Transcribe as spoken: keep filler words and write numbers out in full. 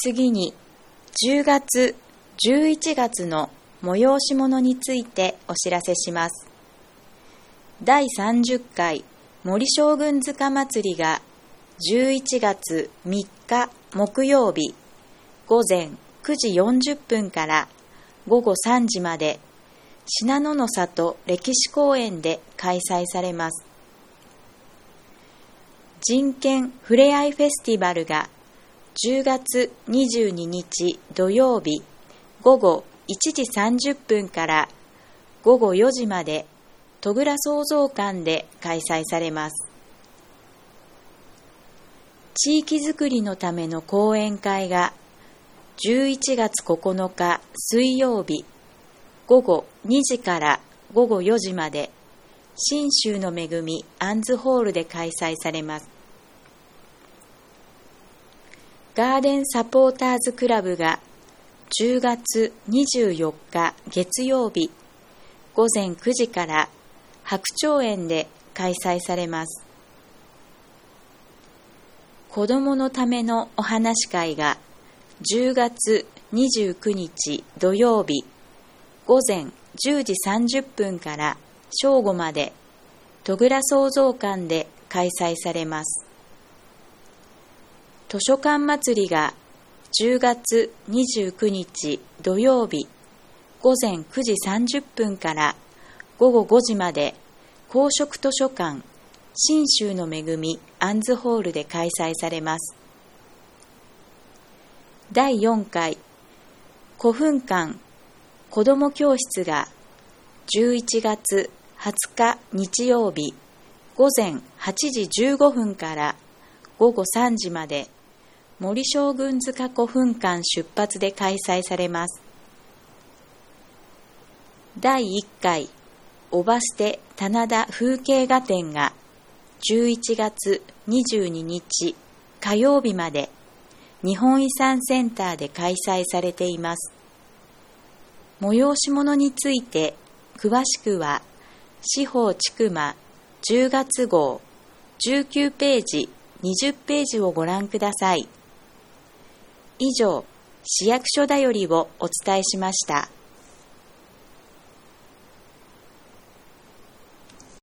次にじゅうがつ、じゅういちがつの催し物についてお知らせします。だいさんじゅっかい森将軍塚祭りがじゅういちがつみっか木曜日午前くじよんじゅっぷんからごごさんじまで信濃の里歴史公園で開催されます。人権ふれあいフェスティバルがじゅうがつにじゅうににち土曜日午後いちじさんじゅっぷんからごごよじまで戸倉創造館で開催されます。地域づくりのための講演会がじゅういちがつここのか水曜日午後にじからごごよじまで信州の恵みアンズホールで開催されます。ガーデンサポーターズクラブがじゅうがつにじゅうよっか月曜日午前くじから白鳥園で開催されます。子どものためのお話会がじゅうがつにじゅうくにち土曜日午前じゅうじさんじゅっぷんから正午まで戸倉創造館で開催されます。図書館祭りがじゅうがつにじゅうくにち土曜日午前くじさんじゅっぷんからごごごじまで公職図書館信州の恵みアンズホールで開催されます。だいよんかい古墳館子ども教室がじゅういちがつはつか日曜日午前はちじじゅうごふんからごごさんじまで森将軍塚古墳館出発で開催されます。だいいっかいおばすて棚田風景画展がじゅういちがつにじゅうににち火曜日まで日本遺産センターで開催されています。催し物について詳しくは司法ちくまじゅうがつごうじゅうきゅうページにじゅっページをご覧ください。以上、市役所だよりをお伝えしました。